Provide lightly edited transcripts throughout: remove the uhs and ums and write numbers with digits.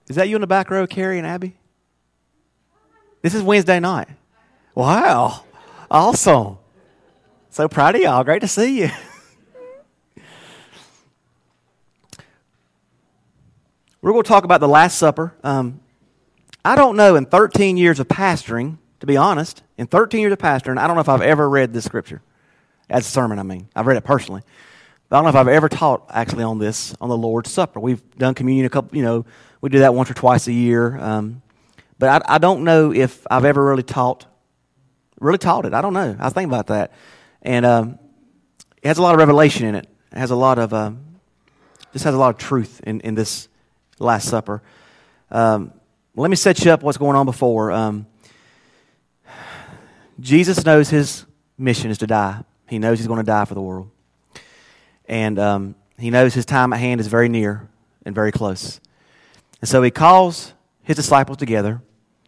Is that you in the back row, Carrie and Abby? This is Wednesday night. Wow. Awesome. So proud of y'all. Great to see you. We're going to talk about the Last Supper. I don't know, in 13 years of pastoring, to be honest, in 13 years of pastoring, I don't know if I've ever read this scripture. As a sermon, I mean. I've read it personally. But I don't know if I've ever taught actually on this, on the Lord's Supper. We've done communion a couple, we do that once or twice a year. But I don't know if I've ever really taught it. I don't know. I was thinking about that. And it has a lot of revelation in it. It has a lot of, just has a lot of truth in this Last Supper. Let me set you up what's going on before. Jesus knows his mission is to die. He knows he's going to die for the world. And he knows his time at hand is very near and very close. And so he calls his disciples together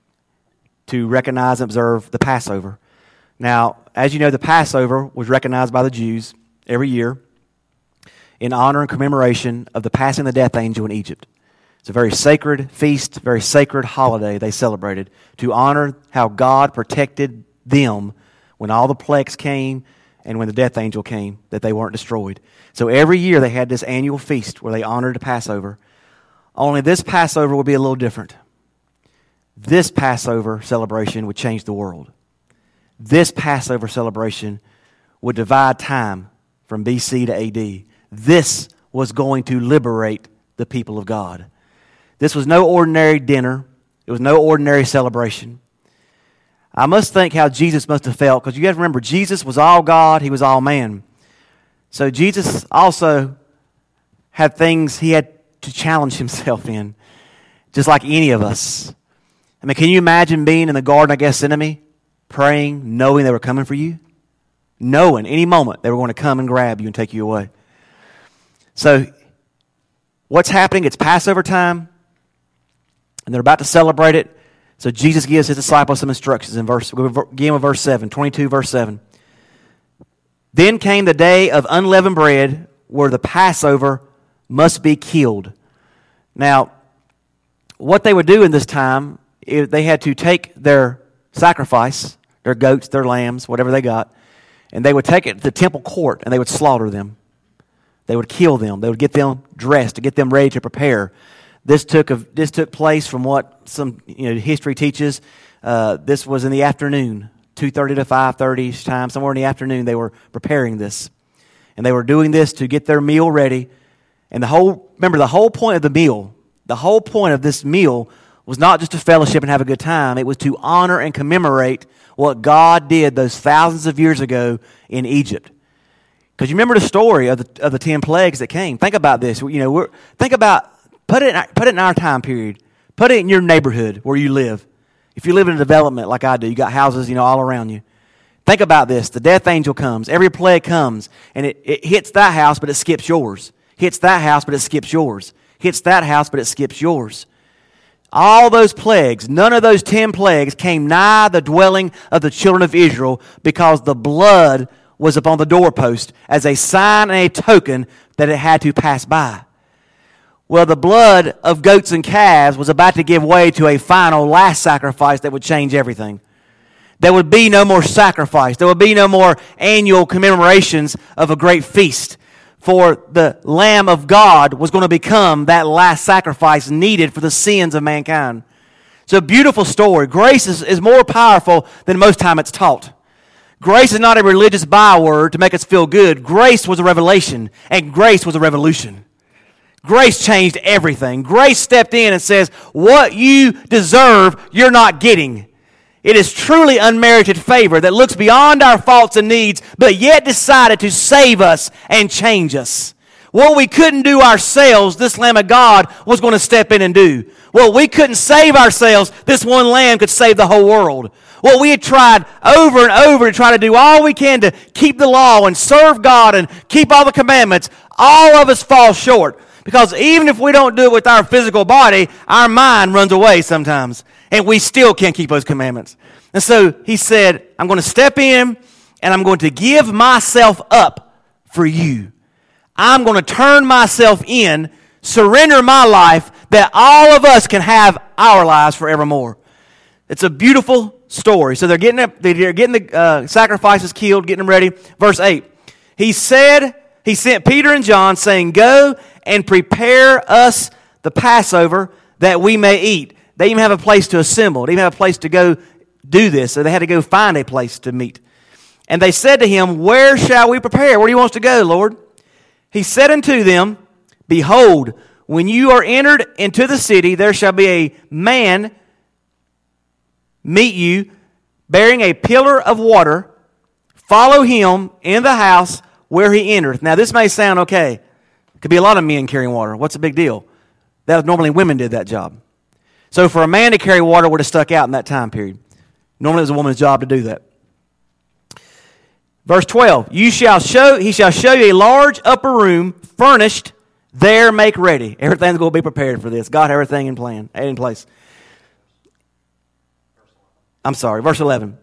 to recognize and observe the Passover. Now, as you know, the Passover was recognized by the Jews every year in honor and commemoration of the passing of the death angel in Egypt. It's a very sacred feast, very sacred holiday they celebrated to honor how God protected them when all the plagues came and when the death angel came, that they weren't destroyed. So every year they had this annual feast where they honored the Passover. Only this Passover would be a little different. This Passover celebration would change the world. This Passover celebration would divide time from BC to AD. This was going to liberate the people of God. This was no ordinary dinner. It was no ordinary celebration. I must think how Jesus must have felt, because you have to remember, Jesus was all God, he was all man. So Jesus also had things he had to challenge himself in, just like any of us. I mean, can you imagine being in the Garden of Gethsemane, praying, knowing they were coming for you? Knowing any moment they were going to come and grab you and take you away. So, what's happening? It's Passover time, and they're about to celebrate it. So Jesus gives his disciples some instructions in begin with verse 7, 22 verse 7. Then came the day of unleavened bread, where the Passover must be killed. Now, what they would do in this time, they had to take their sacrifice, their goats, their lambs, whatever they got, and they would take it to the temple court and they would slaughter them. They would kill them. They would get them dressed to get them ready to prepare. This took place from what some history teaches. This was in the afternoon, 2:30 to 5:30 time, somewhere in the afternoon. They were preparing this, and they were doing this to get their meal ready. And the whole point of the meal, the whole point of this meal was not just to fellowship and have a good time. It was to honor and commemorate what God did those thousands of years ago in Egypt. Because you remember the story of the 10 plagues that came. Think about this. Put it in our time period. Put it in your neighborhood where you live. If you live in a development like I do, you got houses, all around you. Think about this. The death angel comes. Every plague comes, and it hits that house, but it skips yours. Hits that house, but it skips yours. Hits that house, but it skips yours. All those plagues, none of those 10 plagues came nigh the dwelling of the children of Israel, because the blood was upon the doorpost as a sign and a token that it had to pass by. Well, the blood of goats and calves was about to give way to a final last sacrifice that would change everything. There would be no more sacrifice. There would be no more annual commemorations of a great feast. For the Lamb of God was going to become that last sacrifice needed for the sins of mankind. It's a beautiful story. Grace is more powerful than most time it's taught. Grace is not a religious byword to make us feel good. Grace was a revelation, and grace was a revolution. Grace changed everything. Grace stepped in and says, what you deserve, you're not getting. It is truly unmerited favor that looks beyond our faults and needs, but yet decided to save us and change us. What we couldn't do ourselves, this Lamb of God was going to step in and do. What we couldn't save ourselves, this one Lamb could save the whole world. What we had tried over and over to try to do all we can to keep the law and serve God and keep all the commandments, all of us fall short. Because even if we don't do it with our physical body, our mind runs away sometimes. And we still can't keep those commandments. And so he said, I'm going to step in and I'm going to give myself up for you. I'm going to turn myself in, surrender my life, that all of us can have our lives forevermore. It's a beautiful story. So they're getting the sacrifices killed, getting them ready. Verse 8. He sent Peter and John, saying, "Go and prepare us the Passover that we may eat." They even have a place to assemble. They even have a place to go do this. So they had to go find a place to meet. And they said to him, "Where shall we prepare? Where do you want us to go, Lord?" He said unto them, "Behold, when you are entered into the city, there shall be a man meet you, bearing a pillar of water. Follow him in the house where he entereth." Now, this may sound okay. It could be a lot of men carrying water. What's the big deal? That was normally women did that job. So for a man to carry water would have stuck out in that time period. Normally it was a woman's job to do that. Verse 12, he shall show you a large upper room, furnished, there make ready. Everything's going to be prepared for this. God had everything in place. I'm sorry, verse 11.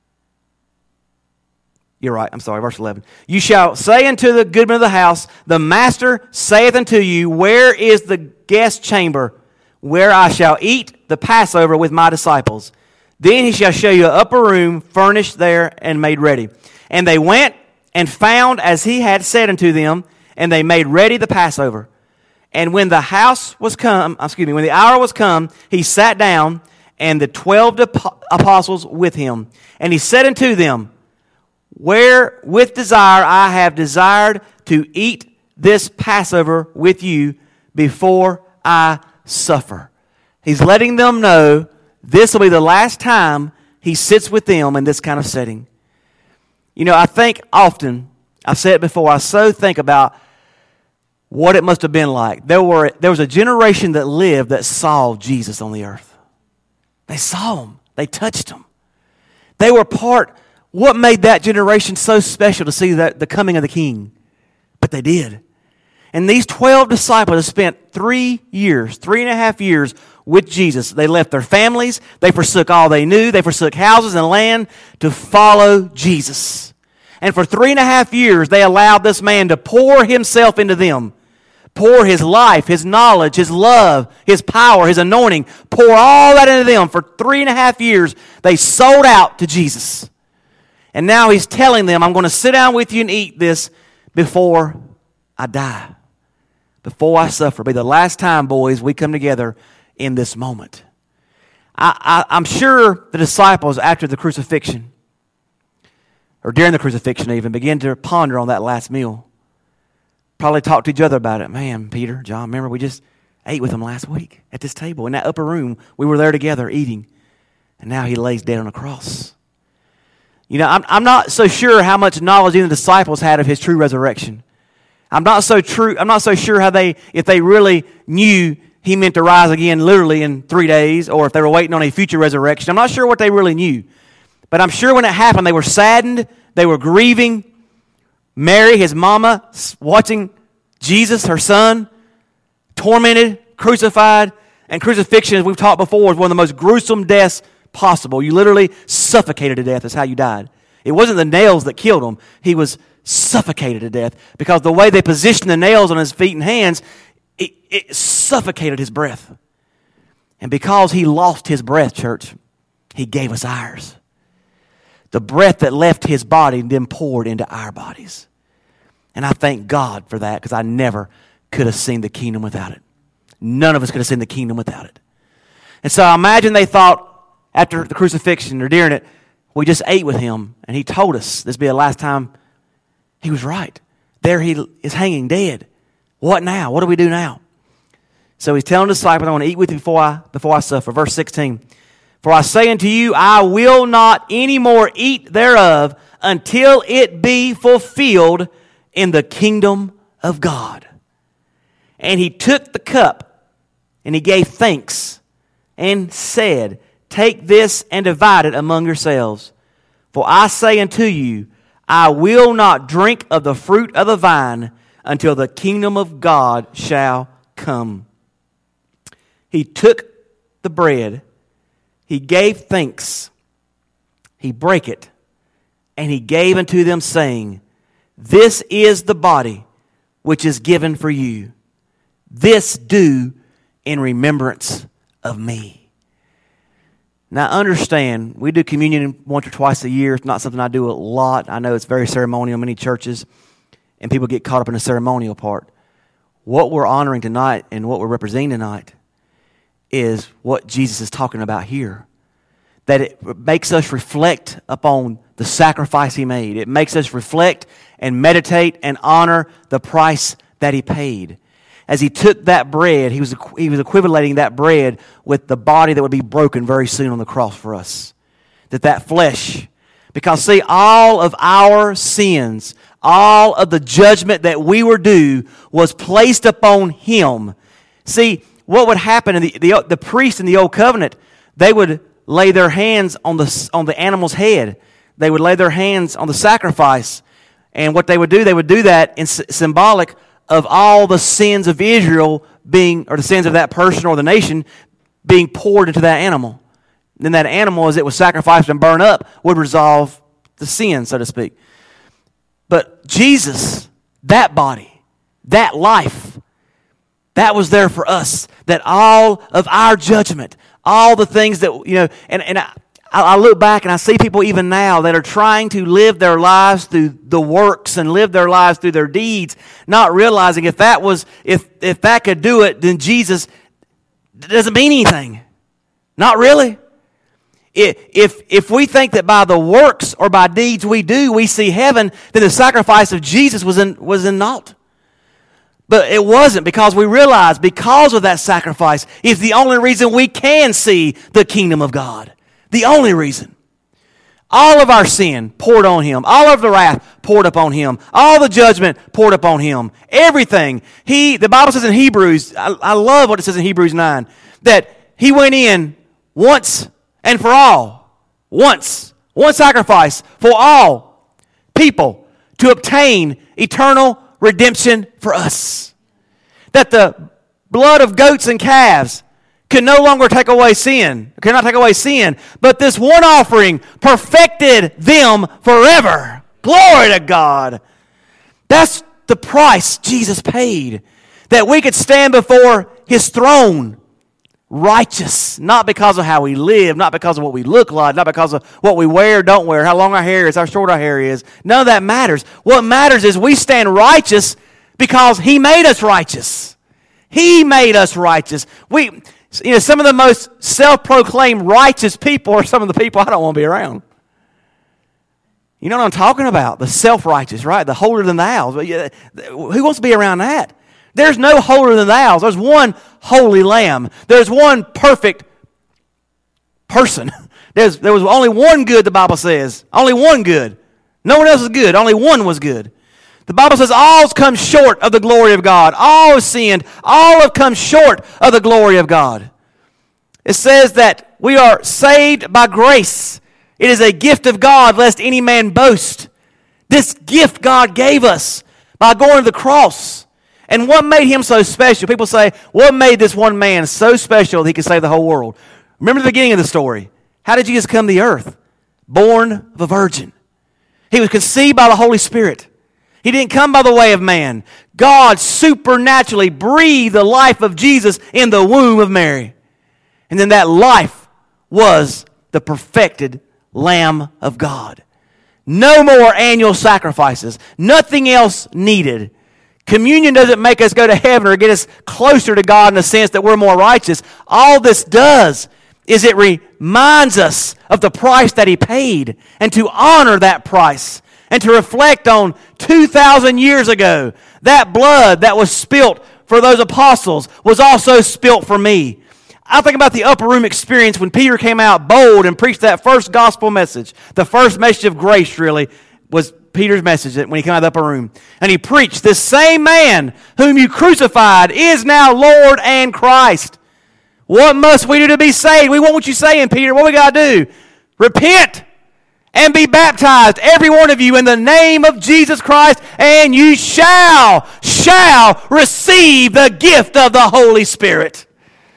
You're right, I'm sorry, verse 11. You shall say unto the goodman of the house, "The master saith unto you, Where is the guest chamber, where I shall eat the Passover with my disciples? Then he shall show you an upper room, furnished there and made ready." And they went and found as he had said unto them, and they made ready the Passover. And when the hour was come, he sat down, and the 12 apostles with him. And he said unto them, "Where with desire I have desired to eat this Passover with you before I suffer." He's letting them know this will be the last time he sits with them in this kind of setting. You know, I think often, I've said it before, I so think about what it must have been like. There was a generation that lived that saw Jesus on the earth. They saw him. They touched him. They were part. What made that generation so special to see the coming of the King? But they did. And these 12 disciples have spent 3.5 years with Jesus. They left their families. They forsook all they knew. They forsook houses and land to follow Jesus. And for 3.5 years, they allowed this man to pour himself into them. Pour his life, his knowledge, his love, his power, his anointing. Pour all that into them. For 3.5 years, they sold out to Jesus. And now he's telling them, "I'm going to sit down with you and eat this before I die. Before I suffer. It'll be the last time, boys, we come together in this moment." I'm sure the disciples, after the crucifixion, or during the crucifixion even, began to ponder on that last meal. Probably talked to each other about it. "Man, Peter, John, remember we just ate with him last week at this table in that upper room. We were there together eating. And now he lays dead on a cross." You know, I'm not so sure how much knowledge even the disciples had of his true resurrection. I'm not so sure if they really knew he meant to rise again literally in 3 days, or if they were waiting on a future resurrection. I'm not sure what they really knew. But I'm sure when it happened, they were saddened. They were grieving. Mary, his mama, watching Jesus, her son, tormented, crucified. And crucifixion, as we've taught before, is one of the most gruesome deaths possible. You literally suffocated to death. That's how you died. It wasn't the nails that killed him. He was suffocated to death because the way they positioned the nails on his feet and hands, it suffocated his breath. And because he lost his breath, church, he gave us ours. The breath that left his body then poured into our bodies. And I thank God for that, because I never could have seen the kingdom without it. None of us could have seen the kingdom without it. And so I imagine they thought after the crucifixion or during it, we just ate with him and he told us this would be the last time. He was right. There he is hanging dead. What now? What do we do now? So he's telling the disciples, "I want to eat with you before I suffer." Verse 16. "For I say unto you, I will not any more eat thereof until it be fulfilled in the kingdom of God." And he took the cup and he gave thanks and said, "Take this and divide it among yourselves. For I say unto you, I will not drink of the fruit of the vine until the kingdom of God shall come." He took the bread, he gave thanks, he brake it, and he gave unto them, saying, "This is the body which is given for you. This do in remembrance of me. Now understand, we do communion once or twice a year. It's not something I do a lot. I know it's very ceremonial in many churches, and people get caught up in the ceremonial part. What we're honoring tonight and what we're representing tonight is what Jesus is talking about here. That it makes us reflect upon the sacrifice He made. It makes us reflect and meditate and honor the price that He paid. As He took that bread, He was equivalating that bread with the body that would be broken very soon on the cross for us. That flesh. Because see, all of our sins, all of the judgment that we were due was placed upon Him. See, what would happen in the priest in the Old Covenant, they would lay their hands on the animal's head. They would lay their hands on the sacrifice. And what they would do that in symbolic of all the sins of Israel being, or the sins of that person or the nation being poured into that animal. Then that animal, as it was sacrificed and burned up, would resolve the sin, so to speak. But Jesus, that body, that life, that was there for us. That all of our judgment, all the things that, and I look back and I see people even now that are trying to live their lives through the works and live their lives through their deeds, not realizing if that could do it, then Jesus doesn't mean anything. Not really. If we think that by the works or by deeds we do, we see heaven, then the sacrifice of Jesus was in naught. But it wasn't, because we realize because of that sacrifice is the only reason we can see the kingdom of God. The only reason. All of our sin poured on Him. All of the wrath poured upon Him. All the judgment poured upon Him. Everything. The Bible says in Hebrews, I love what it says in Hebrews 9, that He went in once and for all. Once. One sacrifice for all people to obtain eternal redemption for us. That the blood of goats and calves can no longer take away sin. Cannot take away sin. But this one offering perfected them forever. Glory to God. That's the price Jesus paid. That we could stand before His throne righteous. Not because of how we live. Not because of what we look like. Not because of what we wear, don't wear. How long our hair is. How short our hair is. None of that matters. What matters is we stand righteous because He made us righteous. He made us righteous. Some of the most self-proclaimed righteous people are some of the people I don't want to be around. You know what I'm talking about? The self-righteous, right? The holier than thou. Who wants to be around that? There's no holier than thou. There's one holy lamb. There's one perfect person. There was only one good, the Bible says. Only one good. No one else is good. Only one was good. The Bible says all's come short of the glory of God. All have sinned. All have come short of the glory of God. It says that we are saved by grace. It is a gift of God, lest any man boast. This gift God gave us by going to the cross. And what made Him so special? People say, what made this one man so special that He could save the whole world? Remember the beginning of the story. How did Jesus come to the earth? Born of a virgin. He was conceived by the Holy Spirit. He didn't come by the way of man. God supernaturally breathed the life of Jesus in the womb of Mary. And then that life was the perfected Lamb of God. No more annual sacrifices. Nothing else needed. Communion doesn't make us go to heaven or get us closer to God in the sense that we're more righteous. All this does is it reminds us of the price that He paid, and to honor that price and to reflect on 2,000 years ago, that blood that was spilt for those apostles was also spilt for me. I think about the upper room experience when Peter came out bold and preached that first gospel message. The first message of grace, really, was Peter's message when he came out of the upper room. And he preached, this same man whom you crucified is now Lord and Christ. What must we do to be saved? We want what you're saying, Peter. What we got to do? Repent and be baptized, every one of you, in the name of Jesus Christ, and you shall receive the gift of the Holy Spirit.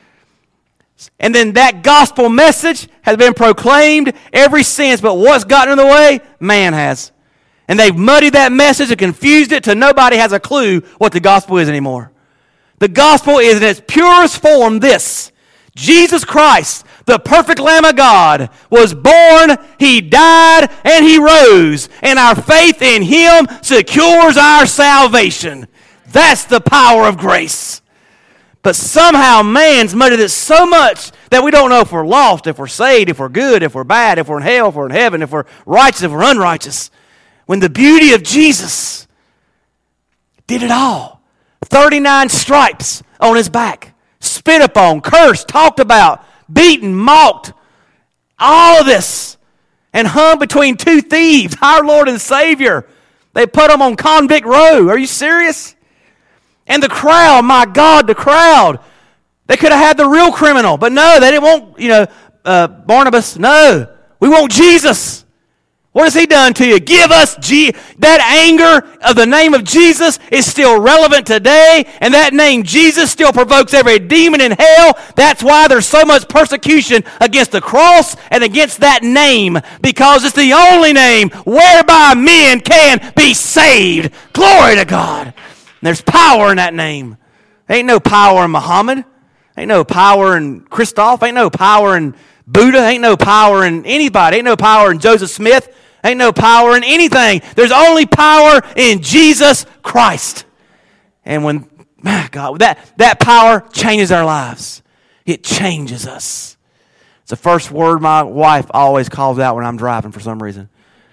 And then that gospel message has been proclaimed ever since, but what's gotten in the way? Man has. And they've muddied that message and confused it till nobody has a clue what the gospel is anymore. The gospel is in its purest form this: Jesus Christ, the perfect Lamb of God, was born, He died, and He rose. And our faith in Him secures our salvation. That's the power of grace. But somehow man's muddied it so much that we don't know if we're lost, if we're saved, if we're good, if we're bad, if we're in hell, if we're in heaven, if we're righteous, if we're unrighteous. When the beauty of Jesus did it all. 39 stripes on His back. Spit upon, cursed, talked about, beaten, mocked. All of this. And hung between two thieves, our Lord and Savior. They put Him on convict row. Are you serious? And the crowd, my God, the crowd. They could have had the real criminal, but no, they didn't want, Barnabas. No, we want Jesus. What has He done to you? Give us that anger of the name of Jesus is still relevant today, and that name Jesus still provokes every demon in hell. That's why there's so much persecution against the cross and against that name, because it's the only name whereby men can be saved. Glory to God. There's power in that name. Ain't no power in Muhammad. Ain't no power in Christoph. Ain't no power in Buddha. Ain't no power in anybody. Ain't no power in Joseph Smith. Ain't no power in anything. There's only power in Jesus Christ. And when, my God, that power changes our lives. It changes us. It's the first word my wife always calls out when I'm driving for some reason.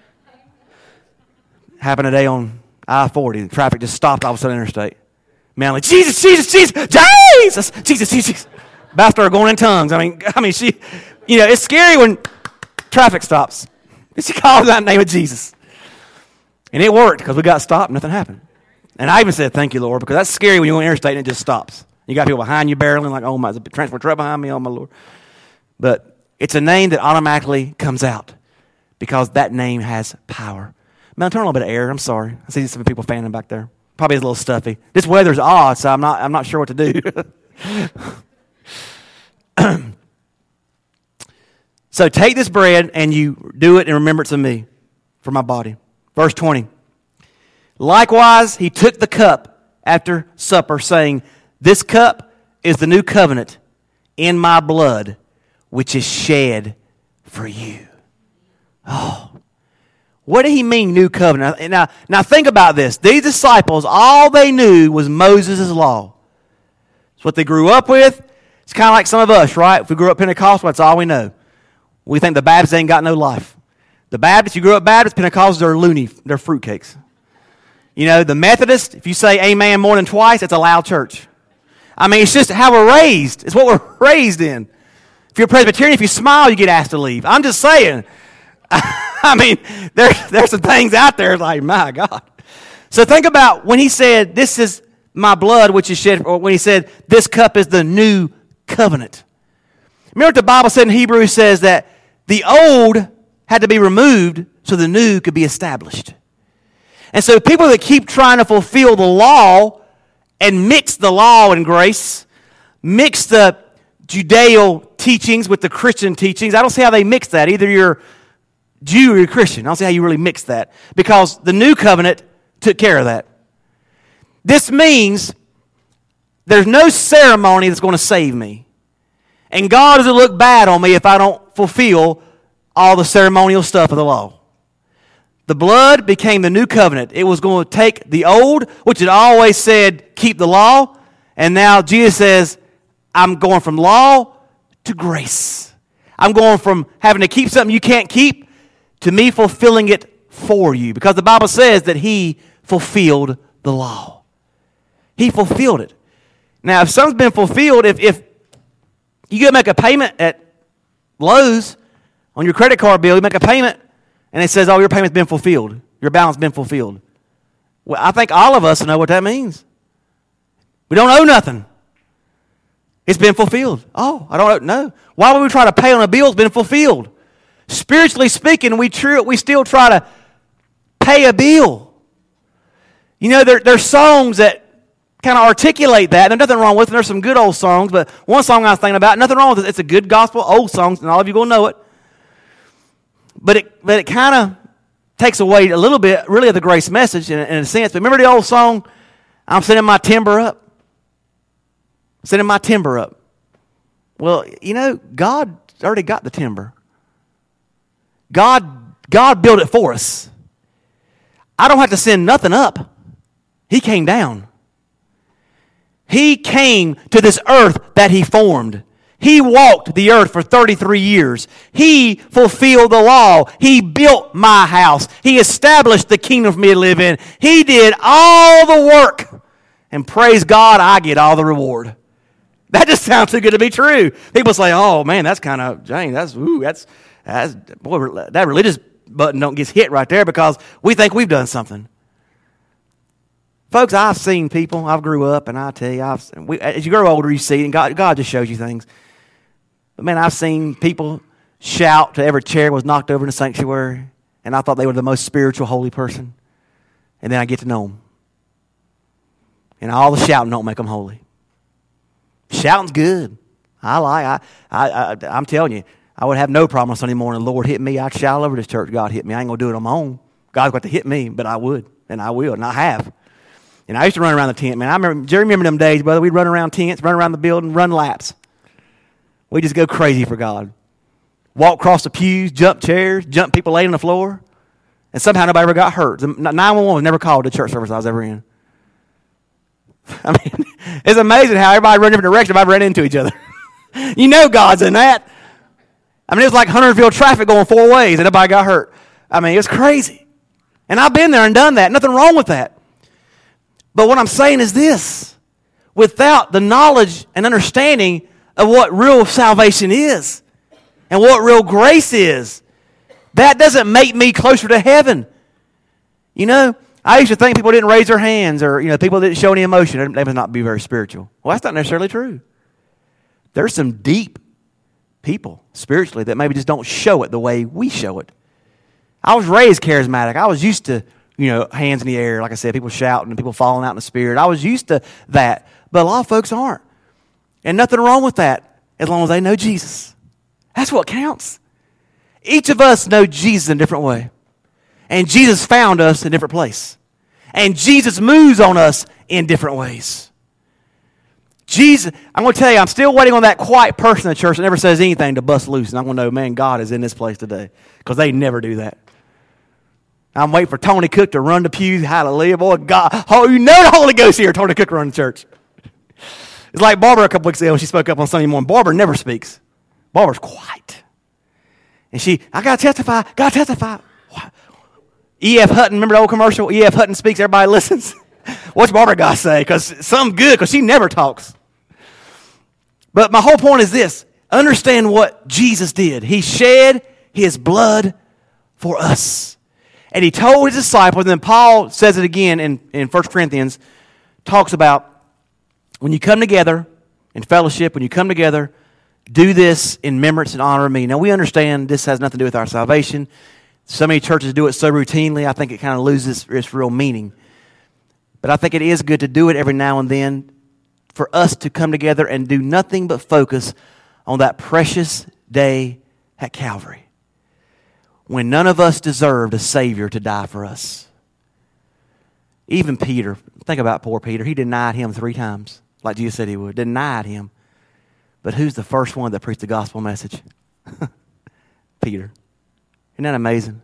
Happened today on I-40. The traffic just stopped off the interstate. Man, I'm like, Jesus, Jesus, Jesus, Jesus, Jesus, Jesus. About to start going in tongues. I mean, it's scary when traffic stops. She calls out the name of Jesus. And it worked because we got stopped and nothing happened. And I even said, thank you, Lord, because that's scary when you go on interstate and it just stops. You got people behind you barreling like, oh my, there's a transport truck behind me, oh my Lord. But it's a name that automatically comes out because that name has power. Man, turn on a little bit of air. I'm sorry. I see some people fanning back there. Probably is a little stuffy. This weather's odd, so I'm not sure what to do. So take this bread and you do it in remembrance of me for my body. Verse 20. Likewise, He took the cup after supper, saying, this cup is the new covenant in my blood, which is shed for you. Oh. What did He mean, new covenant? Now think about this. These disciples, all they knew was Moses' law. It's what they grew up with. It's kind of like some of us, right? If we grew up Pentecostal, that's all we know. We think the Baptists ain't got no life. The Baptists, you grew up Baptist, Pentecostals are loony. They're fruitcakes. The Methodist, if you say amen more than twice, it's a loud church. I mean, it's just how we're raised. It's what we're raised in. If you're Presbyterian, if you smile, you get asked to leave. I'm just saying. I mean, there's some things out there like, my God. So think about when He said, this is my blood which is shed, or when He said, this cup is the new covenant. Remember what the Bible said in Hebrews says that the old had to be removed so the new could be established. And so people that keep trying to fulfill the law and mix the law and grace, mix the Judeo teachings with the Christian teachings, I don't see how they mix that. Either you're Jew or you're Christian. I don't see how you really mix that. Because the new covenant took care of that. This means there's no ceremony that's going to save me. And God doesn't look bad on me if I don't fulfill all the ceremonial stuff of the law. The blood became the new covenant. It was going to take the old, which had always said, keep the law. And now Jesus says, I'm going from law to grace. I'm going from having to keep something you can't keep to me fulfilling it for you. Because the Bible says that He fulfilled the law. He fulfilled it. Now, if something's been fulfilled, if you go make a payment at Lowe's on your credit card bill, you make a payment, and it says, oh, your payment's been fulfilled. Your balance been fulfilled. Well, I think all of us know what that means. We don't owe nothing. It's been fulfilled. Oh, I don't know. Why would we try to pay on a bill that's been fulfilled? Spiritually speaking, we still try to pay a bill. There's songs that kind of articulate that. There's nothing wrong with it. There's some good old songs, but one song I was thinking about, nothing wrong with it. It's a good gospel, old songs, and all of you going to know it. But it kind of takes away a little bit, really, of the grace message in a sense. But remember the old song, I'm sending my timber up? sending my timber up. Well, God already got the timber. God built it for us. I don't have to send nothing up. He came down. He came to this earth that He formed. He walked the earth for 33 years. He fulfilled the law. He built my house. He established the kingdom for me to live in. He did all the work. And praise God, I get all the reward. That just sounds too good to be true. People say, oh man, that's kind of, Jane, boy, that religious button don't get hit right there because we think we've done something. Folks, I've seen people, I've grew up, and I tell you, as you grow older, you see, and God just shows you things. But man, I've seen people shout till every chair was knocked over in the sanctuary, and I thought they were the most spiritual, holy person. And then I get to know them. And all the shouting don't make them holy. Shouting's good. I'm telling you, I would have no problem on Sunday morning. The Lord hit me, I'd shout all over this church. God hit me. I ain't going to do it on my own. God's got to hit me, but I would, and I will, and I have. And I used to run around the tent, man. Do you remember them days, brother? We'd run around tents, run around the building, run laps. We just go crazy for God. Walk across the pews, jump chairs, jump people laying on the floor. And somehow nobody ever got hurt. 911 was never called the church service I was ever in. I mean, it's amazing how everybody run in different directions. Everybody ran into each other. God's in that. I mean, it was like Huntersville traffic going 4 ways and nobody got hurt. I mean, it's crazy. And I've been there and done that. Nothing wrong with that. But what I'm saying is this. Without the knowledge and understanding of what real salvation is and what real grace is, that doesn't make me closer to heaven. I used to think people didn't raise their hands or, people didn't show any emotion. They must not be very spiritual. Well, that's not necessarily true. There's some deep people spiritually that maybe just don't show it the way we show it. I was raised charismatic. I was used to, hands in the air, like I said, people shouting and people falling out in the spirit. I was used to that. But a lot of folks aren't. And nothing wrong with that as long as they know Jesus. That's what counts. Each of us know Jesus in a different way. And Jesus found us in a different place. And Jesus moves on us in different ways. Jesus, I'm going to tell you, I'm still waiting on that quiet person in the church that never says anything to bust loose. And I'm going to know, man, God is in this place today. Because they never do that. I'm waiting for Tony Cook to run the pews. Hallelujah. Boy, God. Oh, the Holy Ghost here. Tony Cook run the church. It's like Barbara a couple weeks ago when she spoke up on Sunday morning. Barbara never speaks. Barbara's quiet. And I got to testify. Got to testify. E.F. Hutton, remember the old commercial? E.F. Hutton speaks, everybody listens. What's Barbara got to say? Because something good, because she never talks. But my whole point is this. Understand what Jesus did. He shed His blood for us. And He told His disciples, and then Paul says it again in 1 Corinthians, talks about when you come together in fellowship, when you come together, do this in remembrance and honor of me. Now, we understand this has nothing to do with our salvation. So many churches do it so routinely, I think it kind of loses its real meaning. But I think it is good to do it every now and then for us to come together and do nothing but focus on that precious day at Calvary when none of us deserved a Savior to die for us. Even Peter, think about poor Peter. He denied Him 3 times, like Jesus said He would. Denied Him. But who's the first one that preached the gospel message? Peter. Isn't that amazing?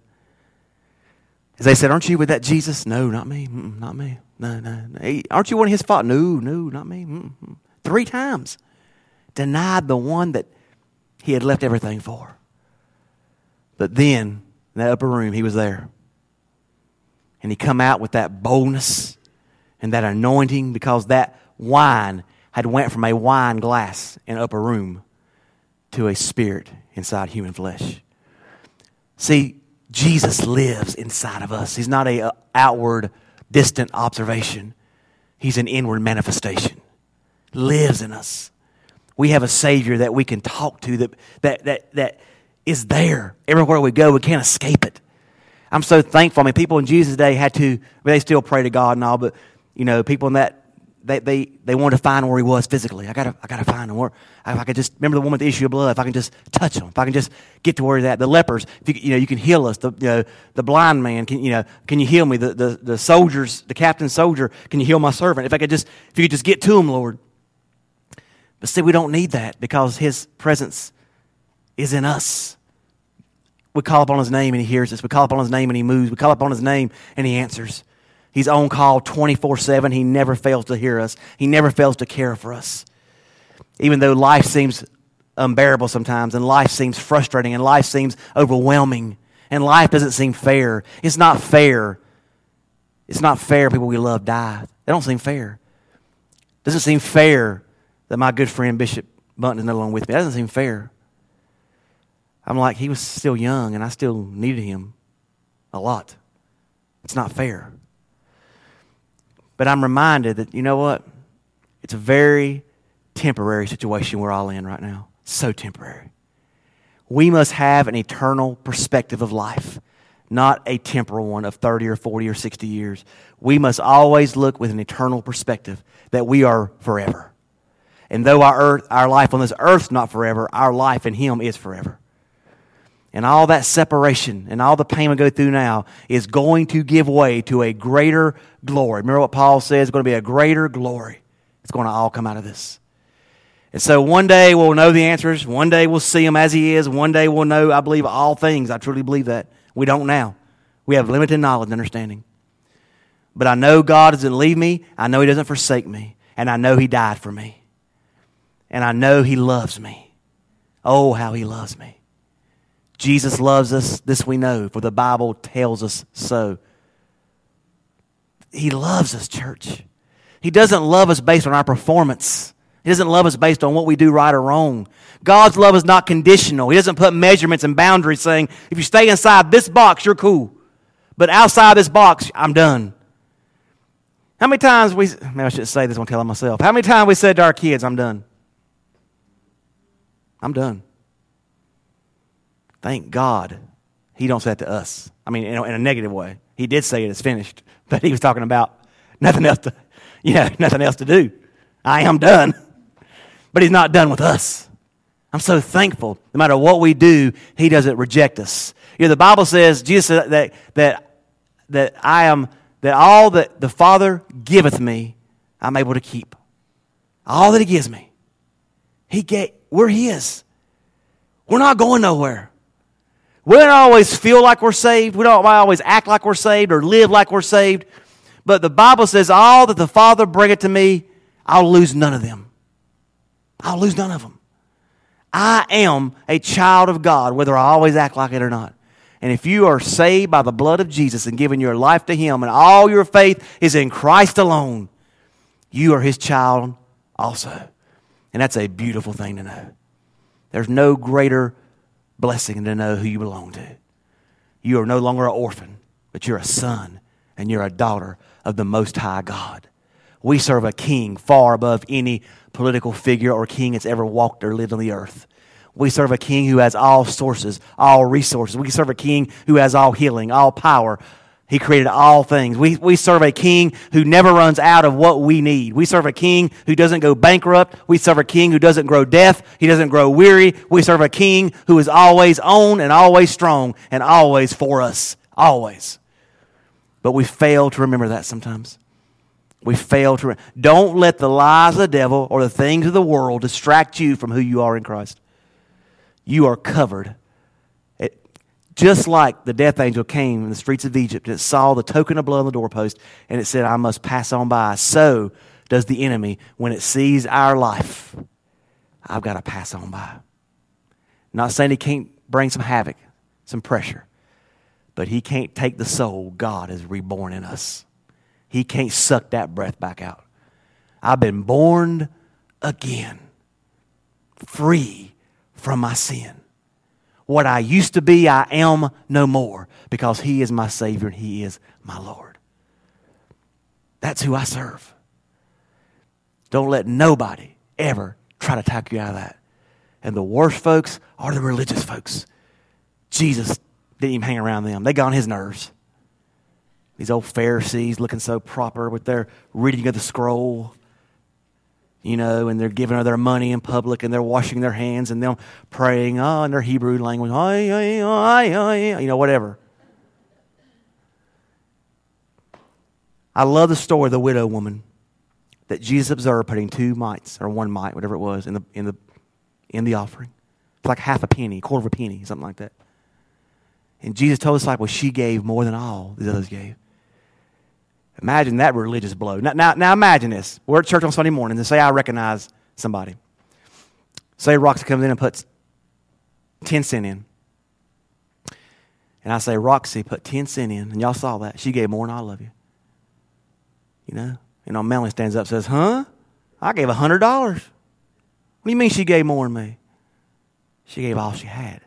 As they said, aren't you with that Jesus? No, not me. Not me. No. Hey, aren't you one of His followers? No, not me. 3 times. Denied the one that He had left everything for. But then, in that upper room, He was there. And He come out with that boldness and that anointing because that wine had went from a wine glass in an upper room to a spirit inside human flesh. See, Jesus lives inside of us. He's not an outward, distant observation. He's an inward manifestation. Lives in us. We have a Savior that we can talk to that is there. Everywhere we go, we can't escape it. I'm so thankful. I mean, people in Jesus' day they still pray to God and all, but, people in that, they wanted to find where He was physically. I gotta find Him. If I could just remember the woman with the issue of blood, if I can just touch Him, if I can just get to where He's at. The lepers, if you can heal us. The blind man, can you heal me? The soldiers, the captain soldier, can you heal my servant? If you could just get to Him, Lord. But see, we don't need that because His presence is in us. We call upon His name and He hears us. We call upon His name and He moves. We call upon His name and He answers. He's on call 24/7. He never fails to hear us. He never fails to care for us. Even though life seems unbearable sometimes, and life seems frustrating, and life seems overwhelming, and life doesn't seem fair. It's not fair. It's not fair people we love die. They don't seem fair. It doesn't seem fair that my good friend Bishop Bunton is no longer with me. That doesn't seem fair. I'm like, he was still young, and I still needed him a lot. It's not fair. But I'm reminded that, you know what? It's a very temporary situation we're all in right now. So temporary. We must have an eternal perspective of life, not a temporal one of 30 or 40 or 60 years. We must always look with an eternal perspective that we are forever. And though our life on this earth not forever, our life in Him is forever. And all that separation and all the pain we go through now is going to give way to a greater glory. Remember what Paul says? It's going to be a greater glory. It's going to all come out of this. And so one day we'll know the answers. One day we'll see Him as He is. One day we'll know, I believe, all things. I truly believe that. We don't now. We have limited knowledge and understanding. But I know God doesn't leave me. I know He doesn't forsake me. And I know He died for me. And I know He loves me. Oh, how He loves me. Jesus loves us, this we know, for the Bible tells us so. He loves us, church. He doesn't love us based on our performance. He doesn't love us based on what we do right or wrong. God's love is not conditional. He doesn't put measurements and boundaries saying, if you stay inside this box, you're cool. But outside this box, I'm done. How many times maybe I shouldn't say this, I'm telling myself. How many times we said to our kids, I'm done? I'm done. Thank God He don't say that to us. I mean, in a negative way. He did say it's finished, but He was talking about nothing else to do. I am done. But He's not done with us. I'm so thankful. No matter what we do, He doesn't reject us. You know, the Bible says, Jesus said that all that the Father giveth me, I'm able to keep. All that He gives me. We're His. We're not going nowhere. We don't always feel like we're saved. We don't always act like we're saved or live like we're saved. But the Bible says, all that the Father bringeth to me, I'll lose none of them. I'll lose none of them. I am a child of God, whether I always act like it or not. And if you are saved by the blood of Jesus and given your life to Him and all your faith is in Christ alone, you are His child also. And that's a beautiful thing to know. There's no greater blessing to know who you belong to. You are no longer an orphan, but you're a son and you're a daughter of the Most High God. We serve a king far above any political figure or king that's ever walked or lived on the earth. We serve a king who has all sources, all resources. We serve a king who has all healing, all power. He created all things. We serve a king who never runs out of what we need. We serve a king who doesn't go bankrupt. We serve a king who doesn't grow deaf. He doesn't grow weary. We serve a king who is always on and always strong and always for us. Always. But we fail to remember that sometimes. We fail to. Don't let the lies of the devil or the things of the world distract you from who you are in Christ. You are covered. Just like the death angel came in the streets of Egypt and it saw the token of blood on the doorpost and it said, I must pass on by. So does the enemy when it sees our life. I've got to pass on by. Not saying he can't bring some havoc, some pressure, but he can't take the soul God has reborn in us. He can't suck that breath back out. I've been born again, free from my sin. What I used to be, I am no more because He is my Savior and He is my Lord. That's who I serve. Don't let nobody ever try to talk you out of that. And the worst folks are the religious folks. Jesus didn't even hang around them. They got on His nerves. These old Pharisees looking so proper with their reading of the scroll. You know, and they're giving her their money in public and they're washing their hands and they're praying, in their Hebrew language, whatever. I love the story of the widow woman. that Jesus observed putting 2 mites, or 1 mite, whatever it was, in the offering. It's like half a penny, quarter of a penny, something like that. And Jesus told the disciples she gave more than all the others gave. Imagine that religious blow. Now imagine this. We're at church on Sunday morning, and say I recognize somebody. Say Roxy comes in and puts 10 cents in. And I say, Roxy put 10 cents in, and y'all saw that. She gave more than all of you. You know? And Melanie stands up and says, huh? I gave $100. What do you mean she gave more than me? She gave all she had.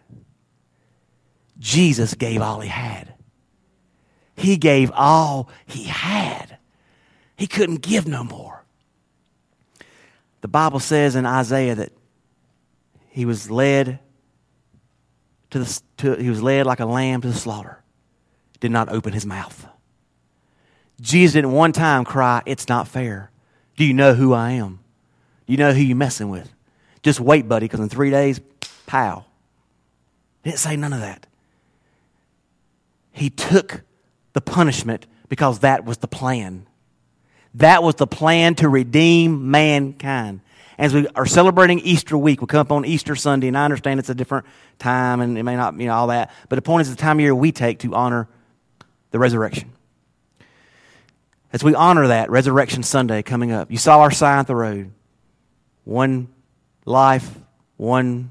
Jesus gave all he had. He gave all he had. He couldn't give no more. The Bible says in Isaiah that he was led like a lamb to the slaughter. Did not open his mouth. Jesus didn't one time cry, it's not fair. Do you know who I am? Do you know who you're messing with? Just wait, buddy, because in 3 days, pow. Didn't say none of that. He took the punishment because that was the plan. That was the plan to redeem mankind. As we are celebrating Easter week, we come up on Easter Sunday, and I understand it's a different time, and it may not, all that. But the point is the time of year we take to honor the resurrection. As we honor that, Resurrection Sunday coming up, you saw our sign at the road. 1 life, 1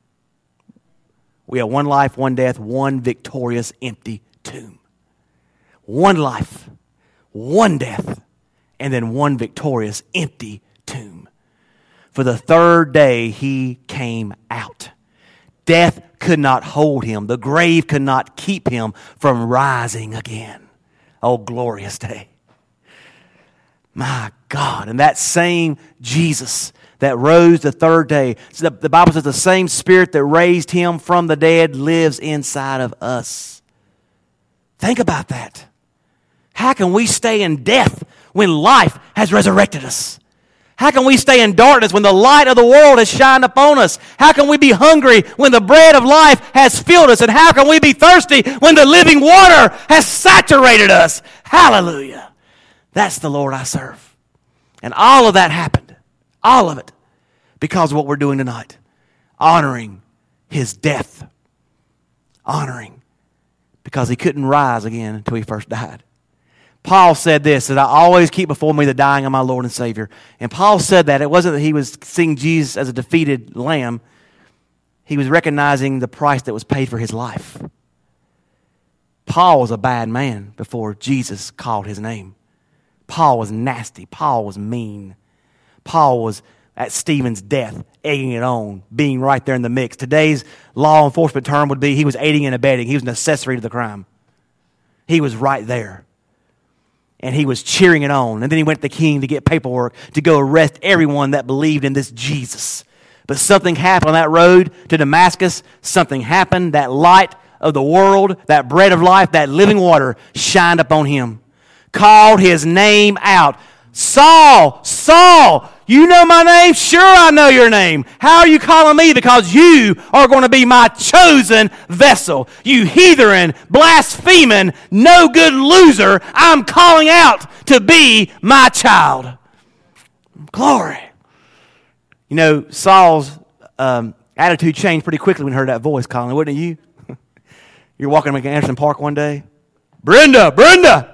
life, 1 death, 1 victorious empty tomb. 1 life, 1 death, and then 1 victorious empty tomb. For the 3rd day he came out. Death could not hold him. The grave could not keep him from rising again. Oh, glorious day. My God. And that same Jesus that rose the 3rd day, so the Bible says the same Spirit that raised him from the dead lives inside of us. Think about that. How can we stay in death when life has resurrected us? How can we stay in darkness when the light of the world has shined upon us? How can we be hungry when the bread of life has filled us? And how can we be thirsty when the living water has saturated us? Hallelujah. That's the Lord I serve. And all of that happened. All of it. Because of what we're doing tonight. Honoring his death. Honoring. Because he couldn't rise again until he first died. Paul said this, that I always keep before me the dying of my Lord and Savior. And Paul said that. It wasn't that he was seeing Jesus as a defeated lamb. He was recognizing the price that was paid for his life. Paul was a bad man before Jesus called his name. Paul was nasty. Paul was mean. Paul was at Stephen's death, egging it on, being right there in the mix. Today's law enforcement term would be he was aiding and abetting. He was an accessory to the crime. He was right there. And he was cheering it on. And then he went to the king to get paperwork to go arrest everyone that believed in this Jesus. But something happened on that road to Damascus. Something happened. That light of the world, that bread of life, that living water shined upon him. Called his name out. Saul, Saul, you know my name? Sure, I know your name. How are you calling me? Because you are going to be my chosen vessel. You heathen, blaspheming, no good loser, I'm calling out to be my child. Glory. You know, Saul's attitude changed pretty quickly when he heard that voice calling, wouldn't it you? You're walking to Anderson Park one day. Brenda!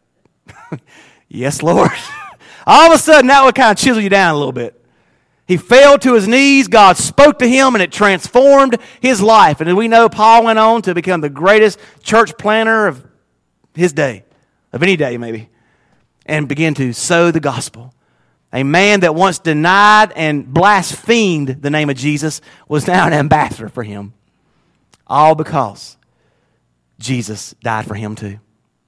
Yes, Lord. All of a sudden, that would kind of chisel you down a little bit. He fell to his knees. God spoke to him, and it transformed his life. And as we know, Paul went on to become the greatest church planter of his day, of any day maybe, and begin to sow the gospel. A man that once denied and blasphemed the name of Jesus was now an ambassador for him. All because Jesus died for him too.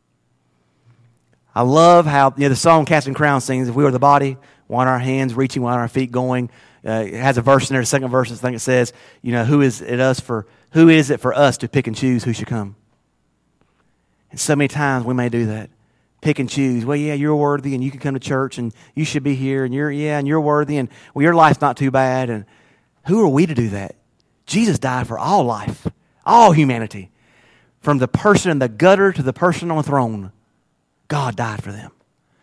I love how the song Casting Crowns sings, if we were the body, why aren't our hands reaching, why aren't our feet going? It has a verse in there, the second verse, I think it says, who is it for us to pick and choose who should come? And so many times we may do that. Pick and choose. Well, yeah, you're worthy and you can come to church and you should be here and you're worthy and your life's not too bad. And who are we to do that? Jesus died for all life, all humanity. From the person in the gutter to the person on the throne. God died for them.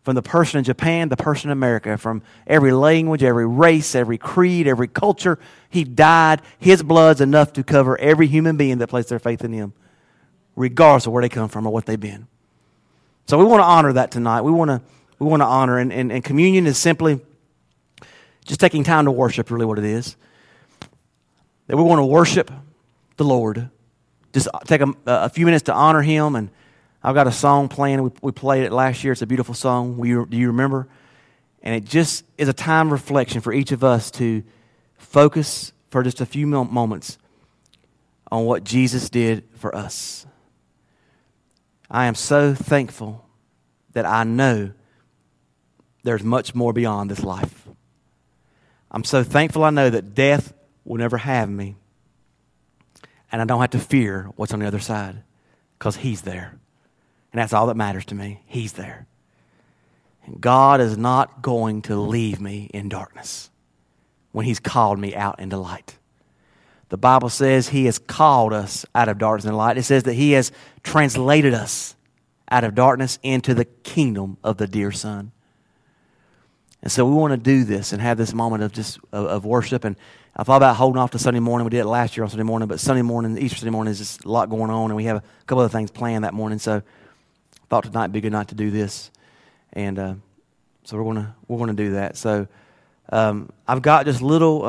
from the person in Japan, the person in America, from every language, every race, every creed, every culture. He died. His blood's enough to cover every human being that placed their faith in him, regardless of where they come from or what they've been. So we want to honor that tonight. We want to honor, and communion is simply just taking time to worship, really what it is. That we want to worship the Lord. Just take a few minutes to honor Him. And I've got a song playing. We played it last year. It's a beautiful song. Do you remember? And it just is a time of reflection for each of us to focus for just a few moments on what Jesus did for us. I am so thankful that I know there's much more beyond this life. I'm so thankful I know that death will never have me. And I don't have to fear what's on the other side because He's there. And that's all that matters to me. He's there. And God is not going to leave me in darkness when He's called me out into light. The Bible says He has called us out of darkness into light. It says that He has translated us out of darkness into the kingdom of the dear Son. And so we want to do this and have this moment of just of worship. And I thought about holding off to Sunday morning. We did it last year on Sunday morning, but Sunday morning, Easter Sunday morning, is just a lot going on, and we have a couple other things planned that morning. So I thought tonight would be a good night to do this, and so we're gonna do that. So I've got just little.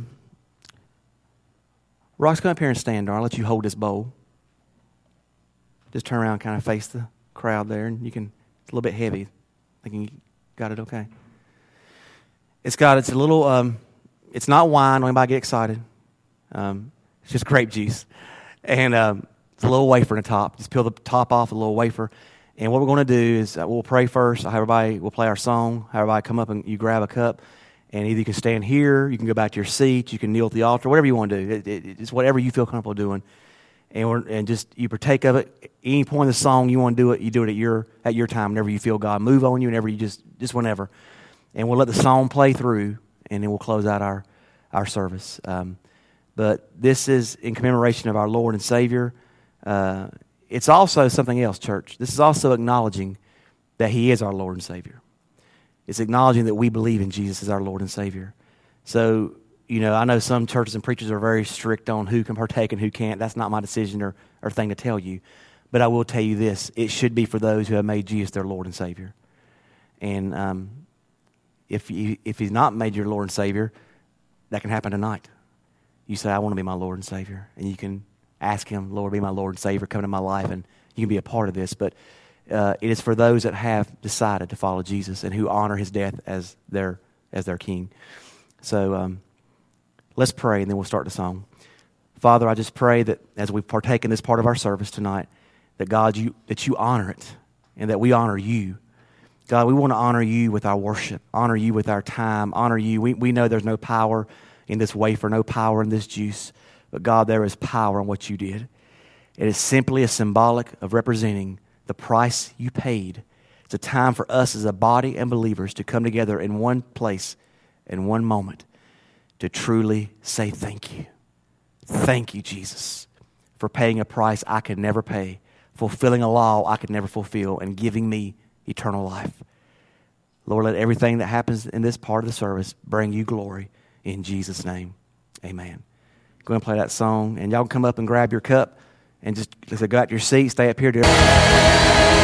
Rox, come up here and stand, darling. I'll let you hold this bowl. Just turn around, kind of face the crowd there, and you can. It's a little bit heavy. Thinking you got it okay. It's a little. It's not wine. Don't anybody get excited. It's just grape juice, and it's a little wafer in the top. Just peel the top off, a little wafer. And what we're going to do is we'll pray first. We'll play our song. Everybody come up and you grab a cup, and either you can stand here, you can go back to your seat, you can kneel at the altar, whatever you want to do. It's whatever you feel comfortable doing, and just you partake of it. Any point in the song you want to do it, you do it at your time. Whenever you feel God move on you, whenever you just whenever. And we'll let the song play through, and then we'll close out our service. But this is in commemoration of our Lord and Savior. It's also something else, church. This is also acknowledging that He is our Lord and Savior. It's acknowledging that we believe in Jesus as our Lord and Savior. So, I know some churches and preachers are very strict on who can partake and who can't. That's not my decision or thing to tell you. But I will tell you this. It should be for those who have made Jesus their Lord and Savior. And if He's not made your Lord and Savior, that can happen tonight. You say, I want to be my Lord and Savior. And you can ask Him, Lord, be my Lord and Savior, come into my life, and you can be a part of this. But it is for those that have decided to follow Jesus and who honor His death as their King. So let's pray, and then we'll start the song. Father, I just pray that as we partake in this part of our service tonight, that God, that you honor it, and that we honor you. God, we want to honor you with our worship, honor you with our time, honor you. We know there's no power in this wafer, no power in this juice, but God, there is power in what you did. It is simply a symbolic of representing the price you paid. It's a time for us as a body and believers to come together in one place, in one moment, to truly say thank you. Thank you, Jesus, for paying a price I could never pay, fulfilling a law I could never fulfill, and giving me eternal life. Lord, let everything that happens in this part of the service bring you glory in Jesus' name. Amen. Go and play that song, and y'all can come up and grab your cup and just go out to your seat, stay up here.